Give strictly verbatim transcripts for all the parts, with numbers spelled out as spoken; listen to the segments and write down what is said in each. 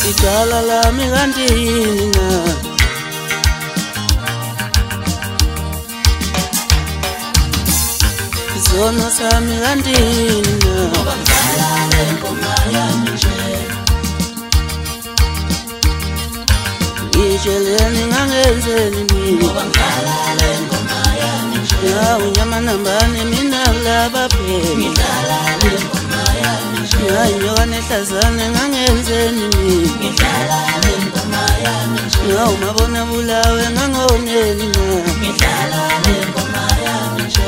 idala lami kanti yini na izono sami kanti yini na ngoba ngidlala le ngoma yami nje ngijeleni ngangenzeni mina ngoba ngidlala le ngoma yami nje yawu nyama nambane mina laba phela ngidlala le ngoma yami nje nyoka nehlazane ngangenzeni mina ngidlala le ngoma yami nje yawu mabona bulawe ngangoneni na ngidlala le ngoma yami nje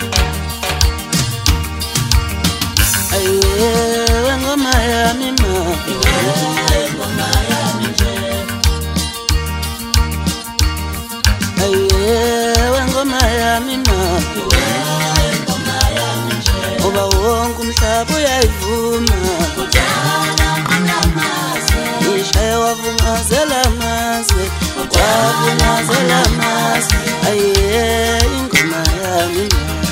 ayiwe ngoma yami ma iwe ngoma yami nje ayiwe ngoma yami ma iwe ngoma yami nje oba wonke umhlaba uyayivuma kudala nginamaze ishaya wavungazela amaze wavungazela amaze ayiwe ingoma yami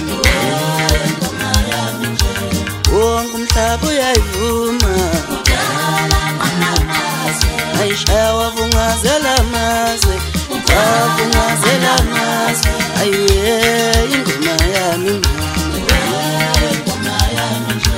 wonke umhlaba uyayivuma kudala nginamaze ayishaya wavungazela amaze wavungazela amaze ayiwe ingoma yami ingoma yami nje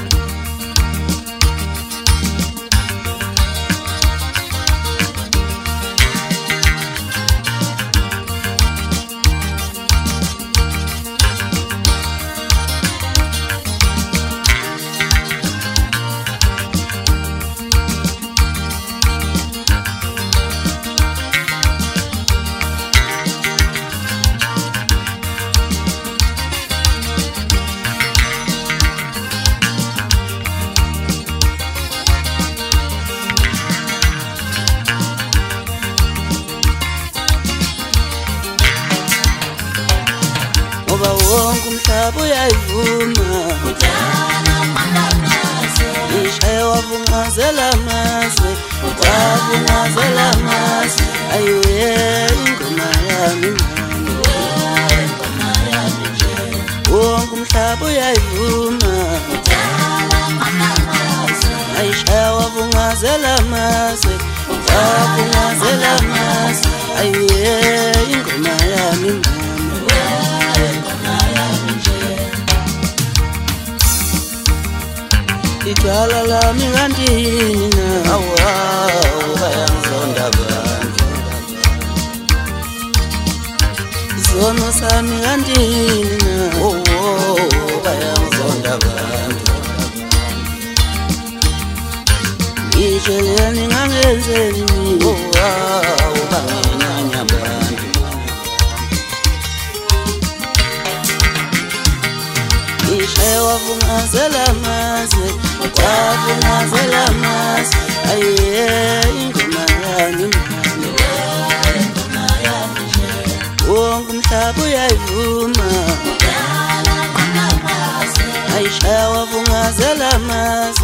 wonke umhlaba uyayivuma kudala nginamaze ishaya wavungazela amaze wavungazela amaze ayiwe ingoma yami ingoma yami nje wonke umhlaba uyayivuma kudala nginamaze ayishaya wavungazela amaze wavungazela amaze ayiwe ingoma yami idala lami kanti yini na awa bayangizonda abantu izono sami kanti yini na oh bayangizonda abantu ngijeleni ngangenzeni mina oh bangenyanya abantu ishaya wavungazela amaze wavungazela amaze ayiwe ingoma yami ingoma yami nje wonke umhlaba uyayivuma kudala nginamaze ayishaya wavungazela amaze